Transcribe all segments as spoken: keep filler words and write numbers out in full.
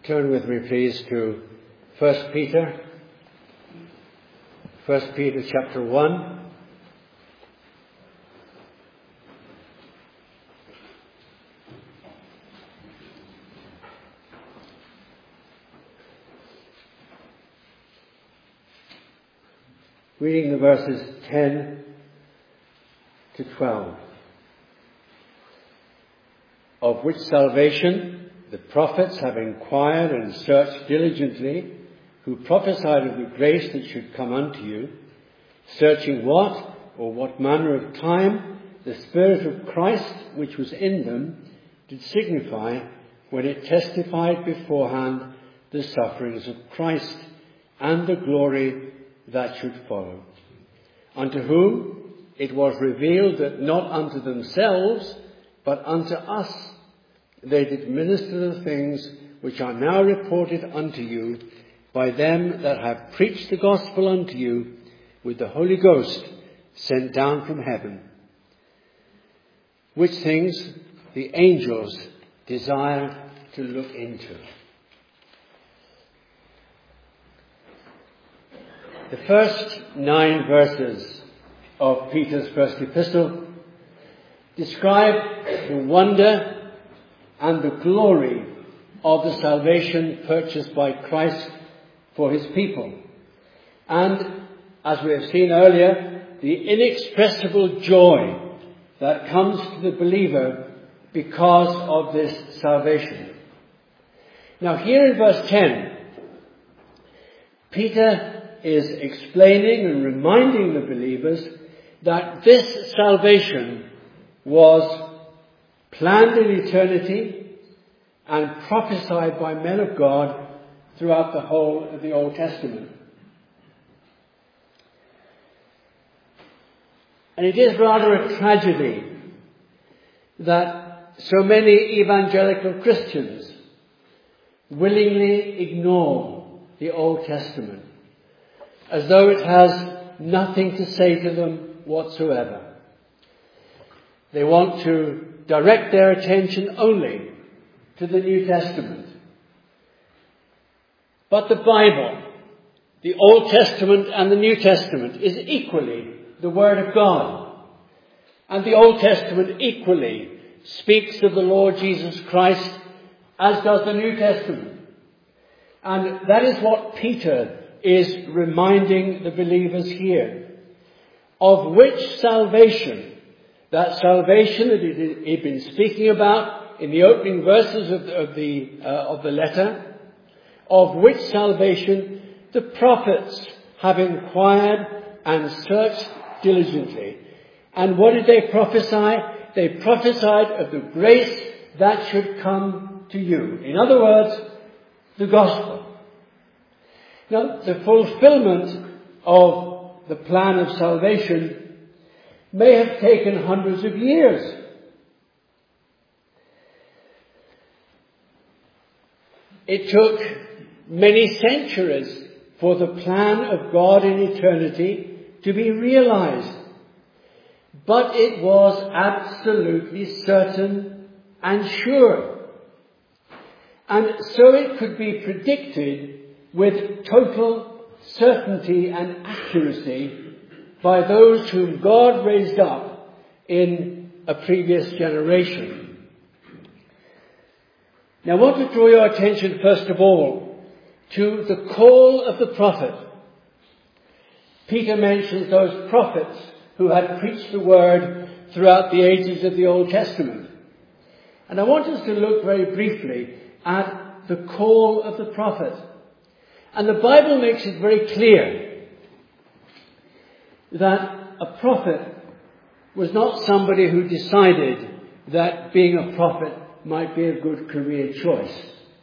Turn with me, please, to First Peter. First Peter chapter one. Reading the verses ten to twelve. Of which salvation the prophets have inquired and searched diligently, who prophesied of the grace that should come unto you, searching what or what manner of time the Spirit of Christ which was in them did signify when it testified beforehand the sufferings of Christ and the glory that should follow. Unto whom it was revealed that not unto themselves, but unto us they did minister the things which are now reported unto you by them that have preached the gospel unto you with the Holy Ghost sent down from heaven, which things the angels desire to look into. The first nine verses of Peter's first epistle describe the wonder and the glory of the salvation purchased by Christ for his people. And, as we have seen earlier, the inexpressible joy that comes to the believer because of this salvation. Now, here in verse ten, Peter is explaining and reminding the believers that this salvation was planned in eternity and prophesied by men of God throughout the whole of the Old Testament. And it is rather a tragedy that so many evangelical Christians willingly ignore the Old Testament, as though it has nothing to say to them whatsoever. They want to direct their attention only to the New Testament. But the Bible, the Old Testament and the New Testament, is equally the Word of God. And the Old Testament equally speaks of the Lord Jesus Christ, as does the New Testament. And that is what Peter is reminding the believers here. Of which salvation, that salvation that he had been speaking about in the opening verses of the, of the, uh, of the letter, of which salvation the prophets have inquired and searched diligently. And what did they prophesy? They prophesied of the grace that should come to you. In other words, the gospel. Now, the fulfillment of the plan of salvation may have taken hundreds of years. It took many centuries for the plan of God in eternity to be realized. But it was absolutely certain and sure. And so it could be predicted with total certainty and accuracy by those whom God raised up in a previous generation. Now I want to draw your attention first of all to the call of the prophet. Peter mentions those prophets who had preached the word throughout the ages of the Old Testament. And I want us to look very briefly at the call of the prophet. And the Bible makes it very clear that a prophet was not somebody who decided that being a prophet might be a good career choice.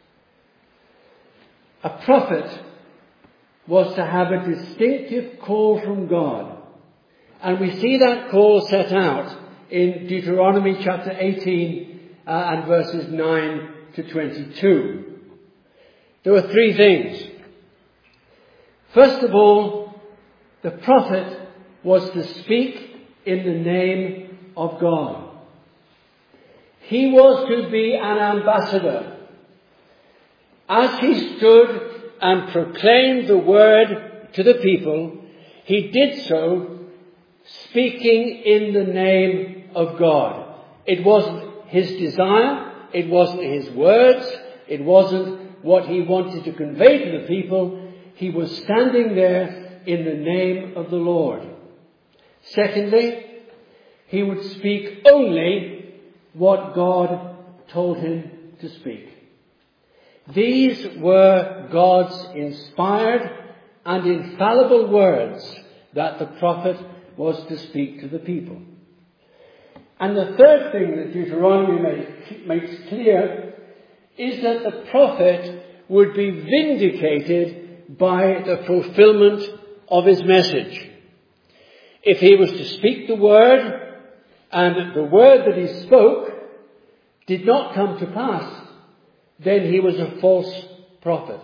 A prophet was to have a distinctive call from God. And we see that call set out in Deuteronomy chapter eighteen uh, and verses nine to twenty-two. There were three things. First of all, the prophet was to speak in the name of God. He was to be an ambassador. as he stood and proclaimed the word to the people, he did so speaking in the name of God. It wasn't his desire, it wasn't his words, it wasn't what he wanted to convey to the people. He was standing there in the name of the Lord. Secondly, he would speak only what God told him to speak. These were God's inspired and infallible words that the prophet was to speak to the people. And the third thing that Deuteronomy make, makes clear is that the prophet would be vindicated by the fulfillment of his message. If he was to speak the word, and the word that he spoke did not come to pass, then he was a false prophet.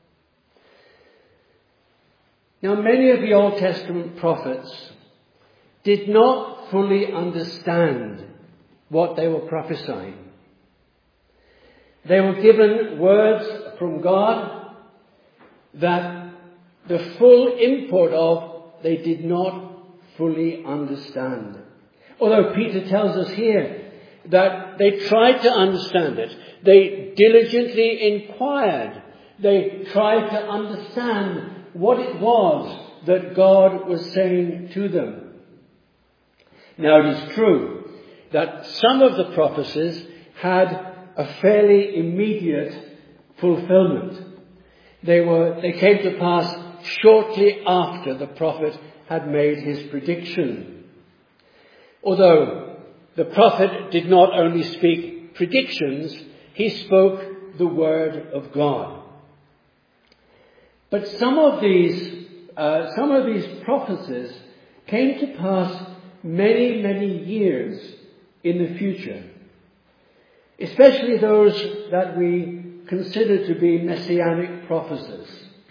Now, many of the Old Testament prophets did not fully understand what they were prophesying. They were given words from God that the full import of they did not fully understand. Although Peter tells us here that they tried to understand it. They diligently inquired. They tried to understand what it was that God was saying to them. Now, it is true that some of the prophecies had a fairly immediate fulfillment. They were, they came to pass shortly after the prophet had made his prediction. Although the prophet did not only speak predictions, he spoke the word of God. But some of these, uh, some of these prophecies came to pass many, many years in the future. Especially those that we consider to be messianic prophecies.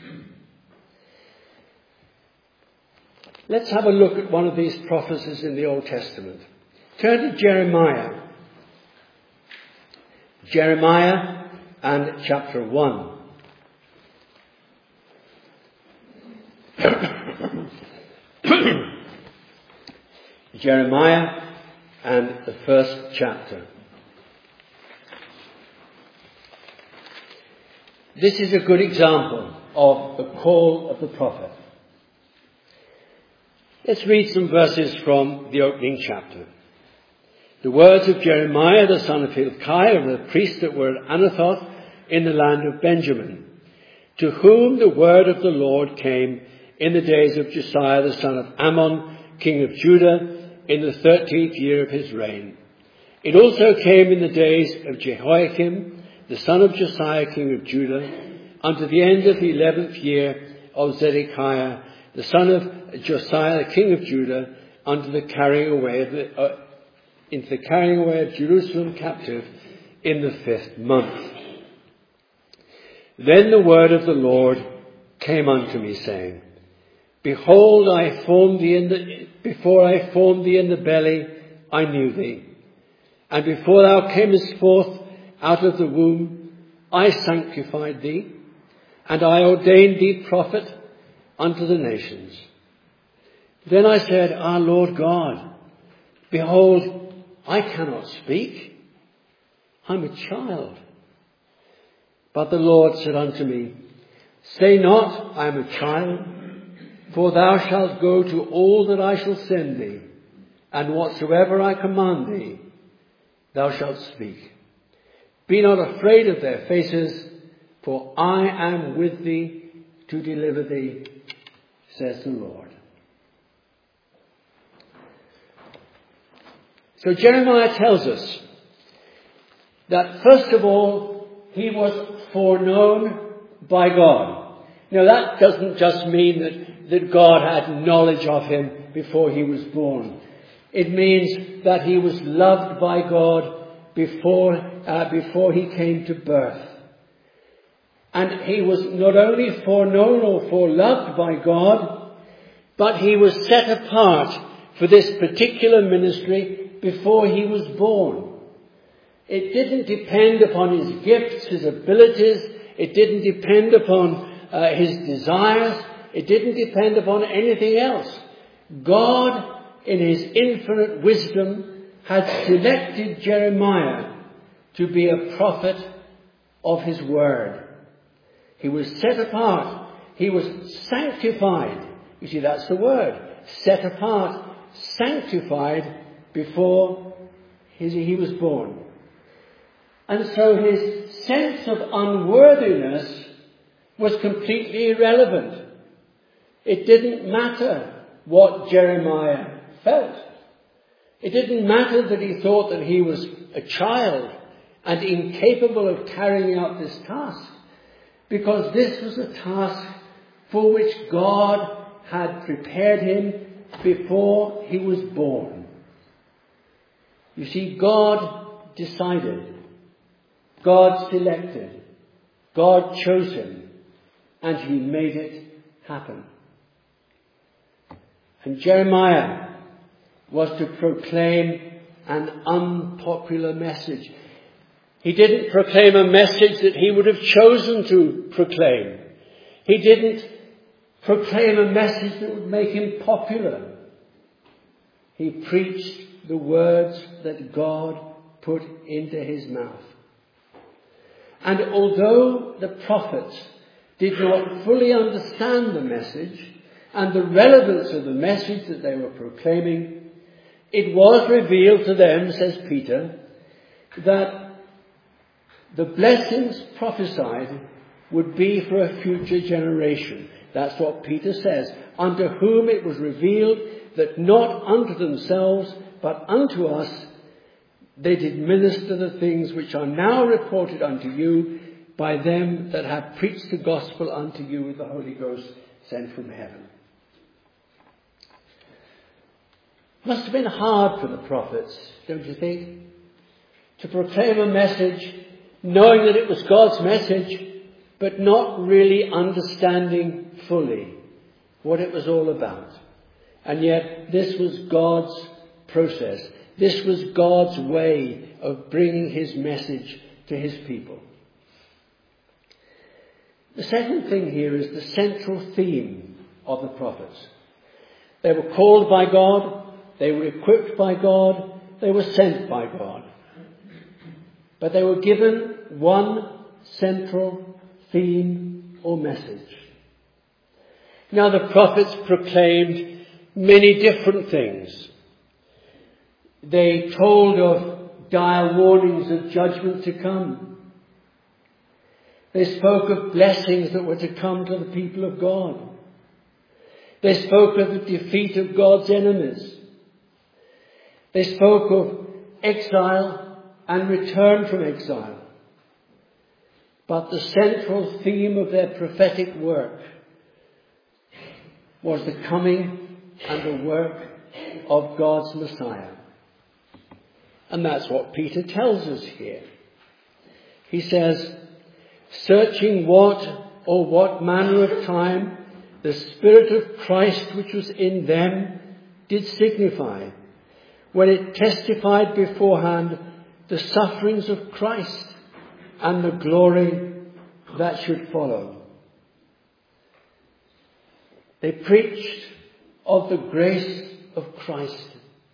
Let's have a look at one of these prophecies in the Old Testament. Turn to Jeremiah. Jeremiah and chapter one. Jeremiah and the first chapter. This is a good example of the call of the prophet. Let's read some verses from the opening chapter. The words of Jeremiah, the son of Hilkiah, of the priests that were at Anathoth in the land of Benjamin, to whom the word of the Lord came in the days of Josiah, the son of Ammon, king of Judah, in the thirteenth year of his reign. It also came in the days of Jehoiakim, the son of Josiah, king of Judah, unto the end of the eleventh year of Zedekiah, the son of Josiah, the king of Judah, unto the carrying away of the, uh, into the carrying away of Jerusalem captive in the fifth month. Then the word of the Lord came unto me, saying, Behold, I formed thee in the, before I formed thee in the belly, I knew thee. And before thou camest forth out of the womb, I sanctified thee, and I ordained thee prophet unto the nations. Then I said, Ah, Lord God, behold, I cannot speak. I'm a child. But the Lord said unto me, Say not, I am a child, for thou shalt go to all that I shall send thee, and whatsoever I command thee, thou shalt speak. Be not afraid of their faces, for I am with thee to deliver thee, says the Lord. So Jeremiah tells us that first of all, he was foreknown by God. Now that doesn't just mean that, that God had knowledge of him before he was born. It means that he was loved by God before, uh, before he came to birth. And he was not only foreknown or foreloved by God, but he was set apart for this particular ministry before he was born. It didn't depend upon his gifts, his abilities. It didn't depend upon uh, his desires. It didn't depend upon anything else. God, in his infinite wisdom, had selected Jeremiah to be a prophet of his word. He was set apart. He was sanctified. You see, that's the word. Set apart, sanctified before his, he was born. And so his sense of unworthiness was completely irrelevant. It didn't matter what Jeremiah felt. It didn't matter that he thought that he was a child and incapable of carrying out this task, because this was a task for which God had prepared him before he was born. You see, God decided, God selected, God chose him, and he made it happen. And Jeremiah was to proclaim an unpopular message. He didn't proclaim a message that he would have chosen to proclaim. He didn't proclaim a message that would make him popular. He preached the words that God put into his mouth. And although the prophets did not fully understand the message and the relevance of the message that they were proclaiming, it was revealed to them, says Peter, that the blessings prophesied would be for a future generation. That's what Peter says. Unto whom it was revealed that not unto themselves, but unto us, they did minister the things which are now reported unto you by them that have preached the gospel unto you with the Holy Ghost sent from heaven. Must have been hard for the prophets, don't you think? To proclaim a message knowing that it was God's message, but not really understanding fully what it was all about. And yet this was God's process. This was God's way of bringing his message to his people. The second thing here is the central theme of the prophets. They were called by God. They were equipped by God. They were sent by God. But they were given one central theme or message. Now the prophets proclaimed many different things. They told of dire warnings of judgment to come. They spoke of blessings that were to come to the people of God. They spoke of the defeat of God's enemies. They spoke of exile and return from exile. But the central theme of their prophetic work was the coming and the work of God's Messiah. And that's what Peter tells us here. He says, searching what or what manner of time the Spirit of Christ which was in them did signify, when it testified beforehand the sufferings of Christ and the glory that should follow. They preached of the grace of Christ.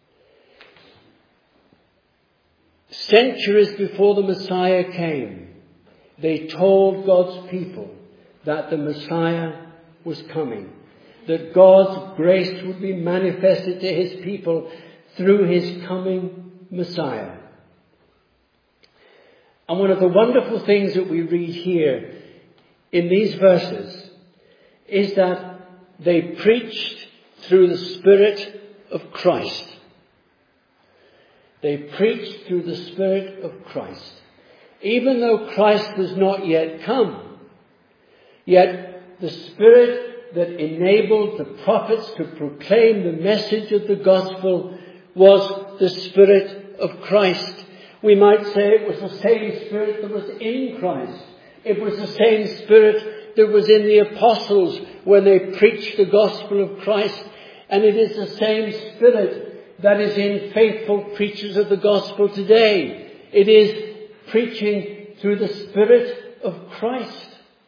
Centuries before the Messiah came, they told God's people that the Messiah was coming, that God's grace would be manifested to his people through his coming Messiah. And one of the wonderful things that we read here in these verses is that they preached through the Spirit of Christ. They preached through the Spirit of Christ. Even though Christ was not yet come, yet the Spirit that enabled the prophets to proclaim the message of the gospel was the Spirit of Christ. We might say it was the same Spirit that was in Christ. It was the same Spirit that was in the apostles when they preached the gospel of Christ. And it is the same Spirit that is in faithful preachers of the gospel today. It is preaching through the Spirit of Christ.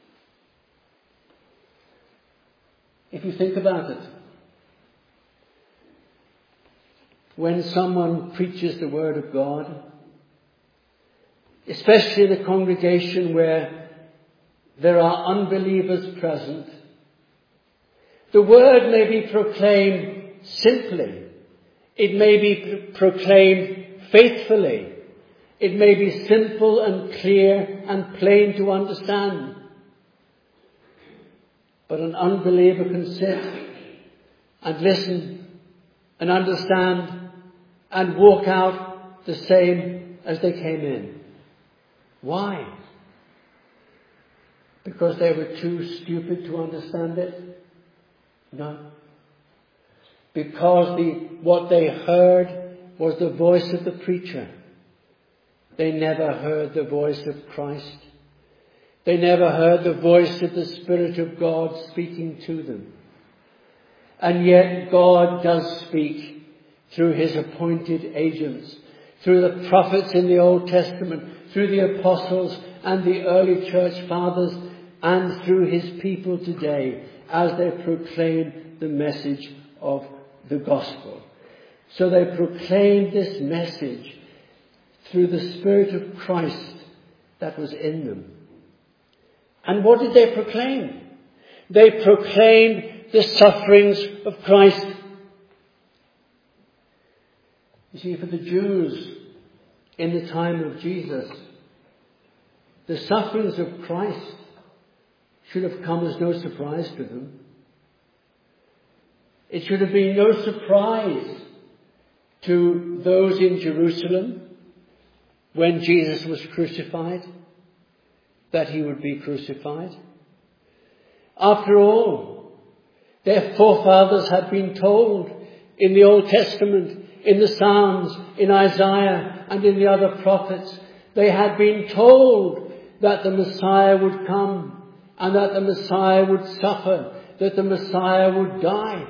If you think about it, when someone preaches the Word of God, especially in a congregation where there are unbelievers present, the Word may be proclaimed simply. It may be proclaimed faithfully. It may be simple and clear and plain to understand. But an unbeliever can sit and listen and understand and walk out the same as they came in. Why? Because they were too stupid to understand it? No. Because the, what they heard was the voice of the preacher. They never heard the voice of Christ. They never heard the voice of the Spirit of God speaking to them. And yet God does speak through His appointed agents, through the prophets in the Old Testament, through the apostles and the early church fathers, and through His people today as they proclaim the message of the gospel. So they proclaimed this message through the Spirit of Christ that was in them. And what did they proclaim? They proclaimed the sufferings of Christ. You see, for the Jews in the time of Jesus, the sufferings of Christ should have come as no surprise to them. It should have been no surprise to those in Jerusalem when Jesus was crucified that He would be crucified. After all, their forefathers had been told in the Old Testament, in the Psalms, in Isaiah and in the other prophets, they had been told that the Messiah would come and that the Messiah would suffer, that the Messiah would die.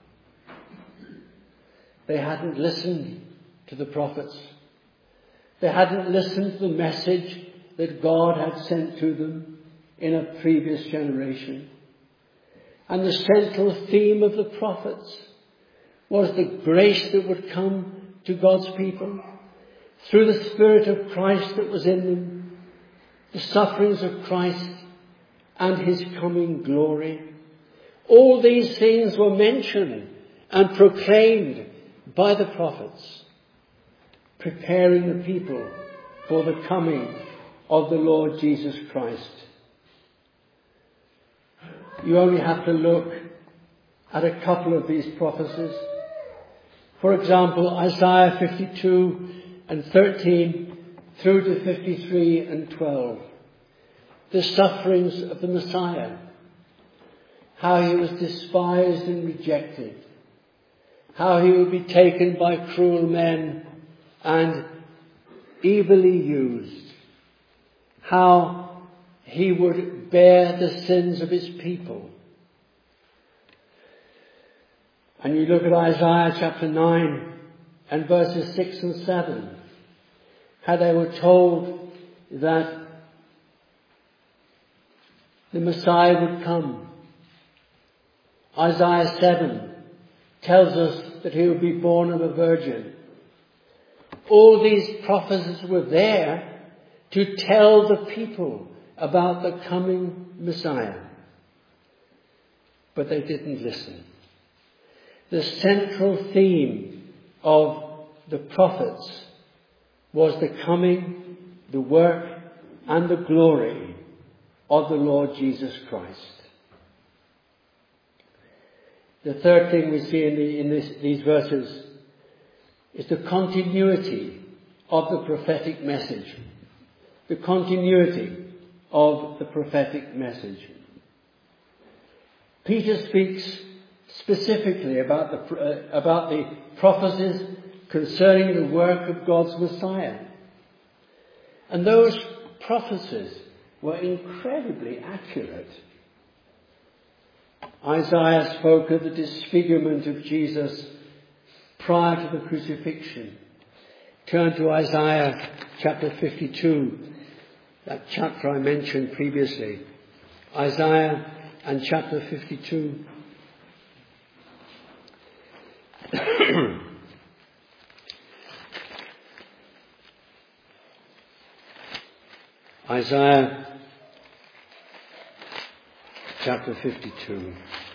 They hadn't listened to the prophets. They hadn't listened to the message that God had sent to them in a previous generation. And the central theme of the prophets was the grace that would come to God's people through the Spirit of Christ that was in them, the sufferings of Christ and His coming glory. All these things were mentioned and proclaimed by the prophets, preparing the people for the coming of the Lord Jesus Christ. You only have to look at a couple of these prophecies. For example, Isaiah fifty-two and thirteen through to fifty-three and twelve. The sufferings of the Messiah. How He was despised and rejected. How He would be taken by cruel men and evilly used. How He would bear the sins of His people. And you look at Isaiah chapter nine and verses six and seven. How they were told that the Messiah would come. Isaiah seven tells us that He would be born of a virgin. All these prophecies were there to tell the people about the coming Messiah. But they didn't listen. The central theme of the prophets was the coming, the work, and the glory of the Lord Jesus Christ. The third thing we see in, the, in this, these verses is the continuity of the prophetic message. The continuity of the prophetic message. Peter speaks specifically about the, uh, about the prophecies concerning the work of God's Messiah. And those prophecies were incredibly accurate. Isaiah spoke of the disfigurement of Jesus prior to the crucifixion. Turn to Isaiah chapter fifty-two that chapter I mentioned previously, Isaiah and chapter fifty-two. Isaiah chapter fifty-two.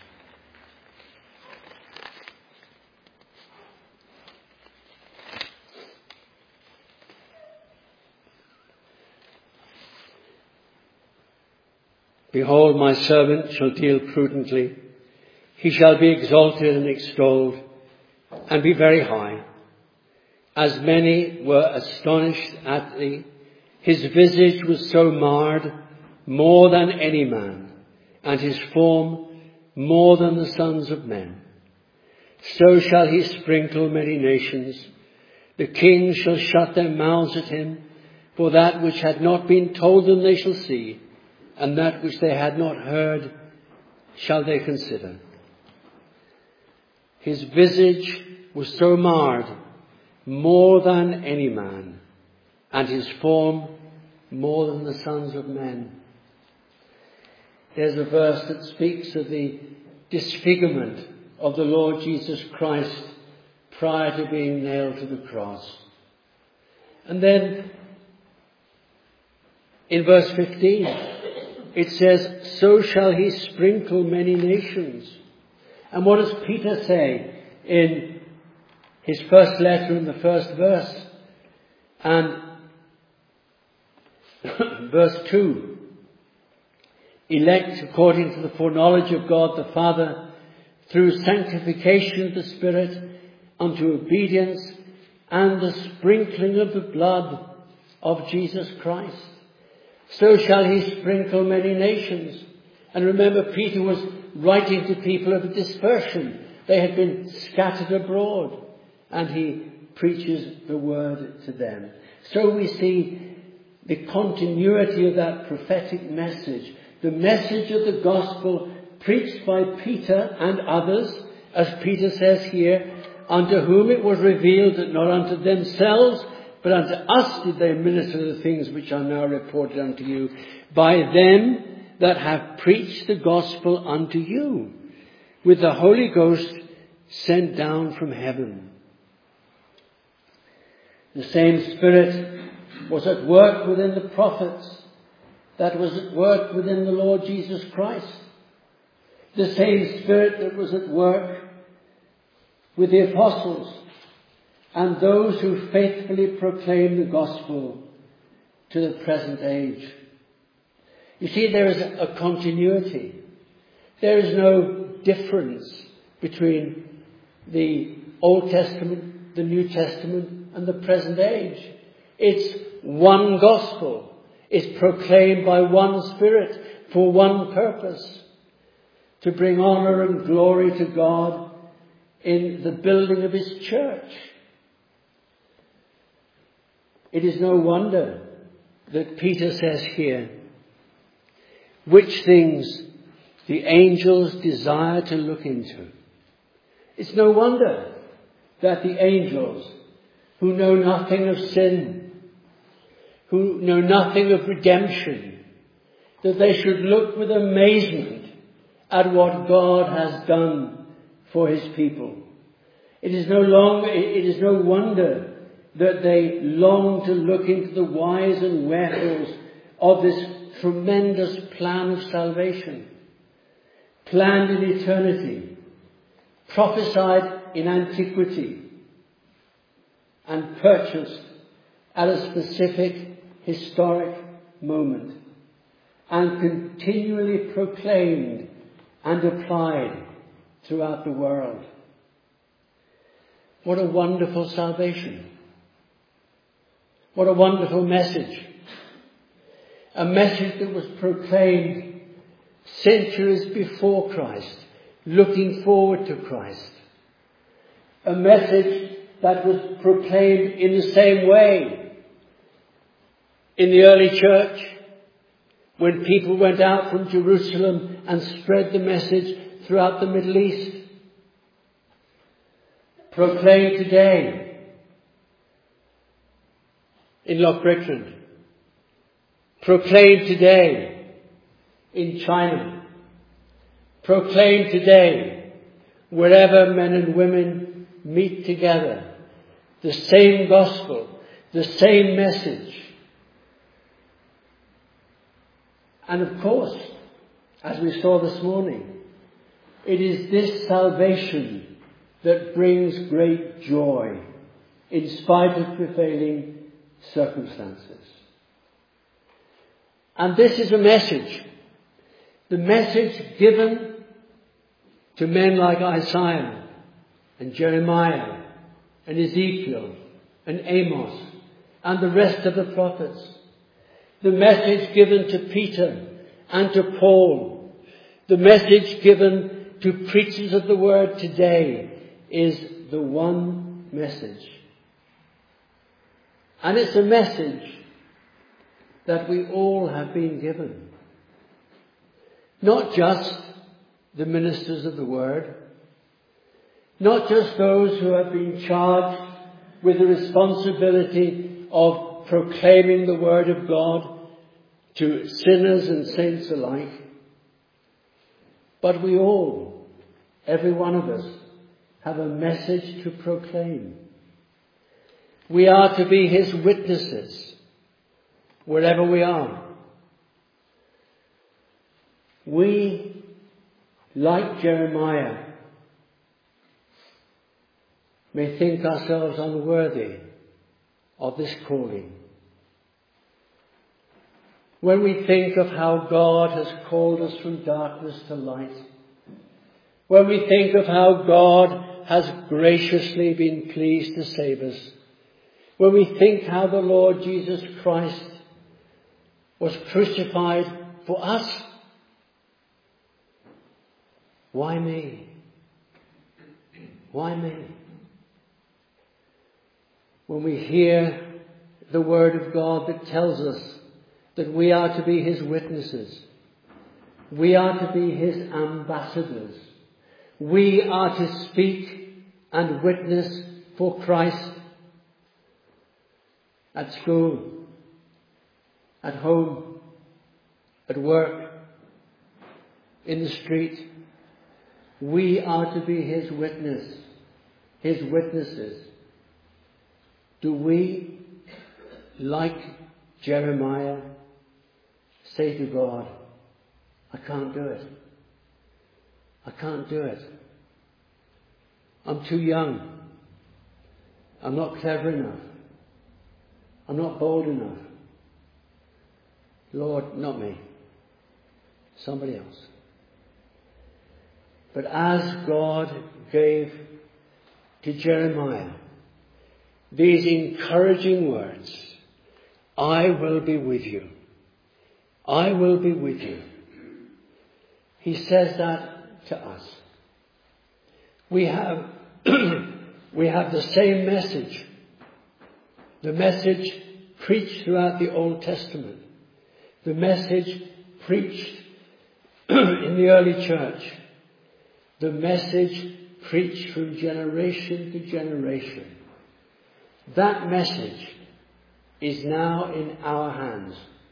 Behold, my servant shall deal prudently. He shall be exalted and extolled, and be very high. As many were astonished at thee, his visage was so marred, more than any man, and his form more than the sons of men. So shall he sprinkle many nations. The kings shall shut their mouths at him, for that which had not been told them they shall see, and that which they had not heard shall they consider. His visage was so marred, more than any man, and his form more than the sons of men. There's a verse that speaks of the disfigurement of the Lord Jesus Christ prior to being nailed to the cross. And then in verse fifteen, it says, so shall he sprinkle many nations. And what does Peter say in his first letter in the first verse? And verse two, elect according to the foreknowledge of God the Father, through sanctification of the Spirit, unto obedience and the sprinkling of the blood of Jesus Christ. So shall he sprinkle many nations. And remember, Peter was writing to people of dispersion. They had been scattered abroad, and he preaches the word to them. So we see the continuity of that prophetic message, the message of the gospel preached by Peter and others, as Peter says here, unto whom it was revealed that not unto themselves, but unto us did they minister the things which are now reported unto you, by them that have preached the gospel unto you, with the Holy Ghost sent down from heaven. The same Spirit was at work within the prophets, that was at work within the Lord Jesus Christ. The same Spirit that was at work with the apostles and those who faithfully proclaim the gospel to the present age. You see, there is a continuity. There is no difference between the Old Testament, the New Testament, and the present age. It's one gospel. It's proclaimed by one Spirit for one purpose, to bring honour and glory to God in the building of his church. It is no wonder that Peter says here, which things the angels desire to look into. It's no wonder that the angels, who know nothing of sin, who know nothing of redemption, that they should look with amazement at what God has done for his people. It is no longer, it is no wonder that they long to look into the whys and wherefores of this tremendous plan of salvation, planned in eternity, prophesied in antiquity, and purchased at a specific historic moment, and continually proclaimed and applied throughout the world. What a wonderful salvation. What a wonderful message. A message that was proclaimed centuries before Christ, looking forward to Christ. A message that was proclaimed in the same way in the early church, when people went out from Jerusalem and spread the message throughout the Middle East. Proclaimed today in Loch Britland. proclaimed today in China, proclaimed today wherever men and women meet together, the same gospel, the same message. And of course, as we saw this morning, it is this salvation that brings great joy in spite of prevailing circumstances. And this is a message, the message given to men like Isaiah and Jeremiah and Ezekiel and Amos and the rest of the prophets. The message given to Peter and to Paul. The message given to preachers of the word today is the one message. And it's a message that we all have been given. Not just the ministers of the word, not just those who have been charged with the responsibility of proclaiming the word of God to sinners and saints alike, but we all, every one of us, have a message to proclaim. We are to be his witnesses wherever we are. We, like Jeremiah, may think ourselves unworthy of this calling. When we think of how God has called us from darkness to light, when we think of how God has graciously been pleased to save us, when we think how the Lord Jesus Christ was crucified for us, why me? Why me? When we hear the word of God that tells us that we are to be his witnesses, we are to be his ambassadors, we are to speak and witness for Christ at school, at home, at work, in the street. We are to be his witness, his witnesses. Do we, like Jeremiah, say to God, I can't do it. I can't do it. I'm too young. I'm not clever enough. I'm not bold enough. Lord, not me. Somebody else. But as God gave to Jeremiah these encouraging words, I will be with you. I will be with you. He says that to us. We have, we have the same message. The message preached throughout the Old Testament. The message preached in the early church. The message preached from generation to generation. That message is now in our hands.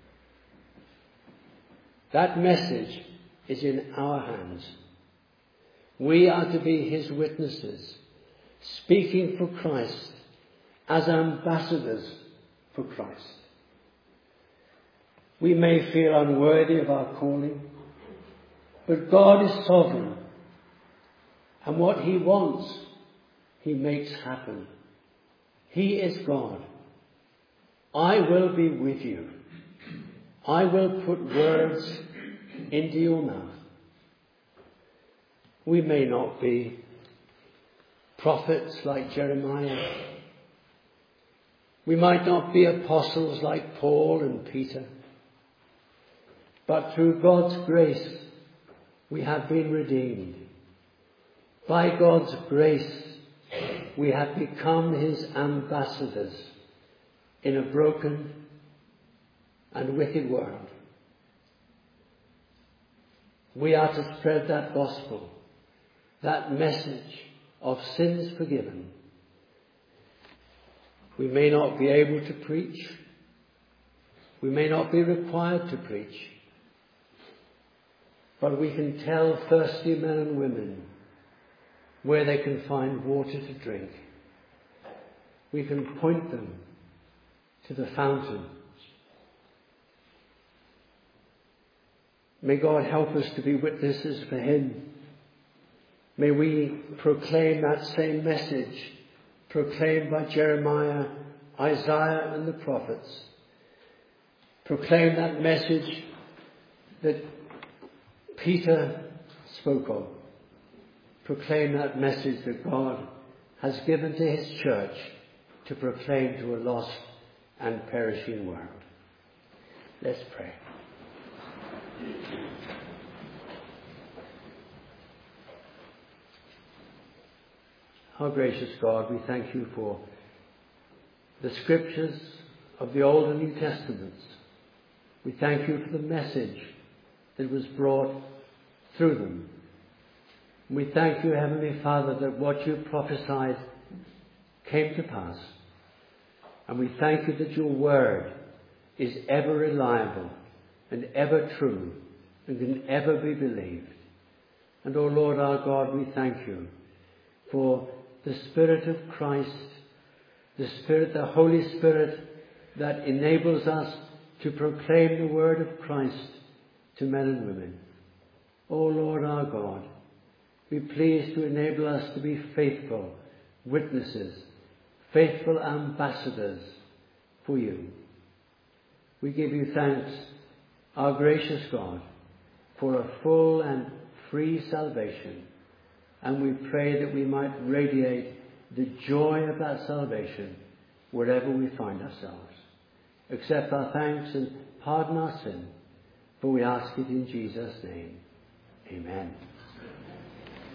That message is in our hands. We are to be his witnesses, speaking for Christ as ambassadors for Christ. We may feel unworthy of our calling, but God is sovereign, and what he wants, he makes happen. He is God. I will be with you. I will put words into your mouth. We may not be prophets like Jeremiah. We might not be apostles like Paul and Peter. But through God's grace, we have been redeemed. By God's grace, we have become his ambassadors in a broken and wicked world. We are to spread that gospel, that message of sins forgiven. We may not be able to preach. We may not be required to preach, but we can tell thirsty men and women where they can find water to drink. We can point them to the fountain. May God help us to be witnesses for Him. May we proclaim that same message proclaimed by Jeremiah, Isaiah and the prophets. Proclaim that message that Peter spoke of. Proclaim that message that God has given to His church to proclaim to a lost and perishing world. Let's pray. Our gracious God, we thank you for the scriptures of the Old and New Testaments. We thank you for the message that was brought through them. We thank you, Heavenly Father, that what you prophesied came to pass. And we thank you that your word is ever reliable and ever true and can ever be believed. And, O Lord our God, we thank you for the Spirit of Christ, the Spirit, the Holy Spirit that enables us to proclaim the word of Christ to men and women. O Lord our God, be pleased to enable us to be faithful witnesses, faithful ambassadors for you. We give you thanks, our gracious God, for a full and free salvation. And we pray that we might radiate the joy of that salvation wherever we find ourselves. Accept our thanks and pardon our sin, for we ask it in Jesus' name. Amen.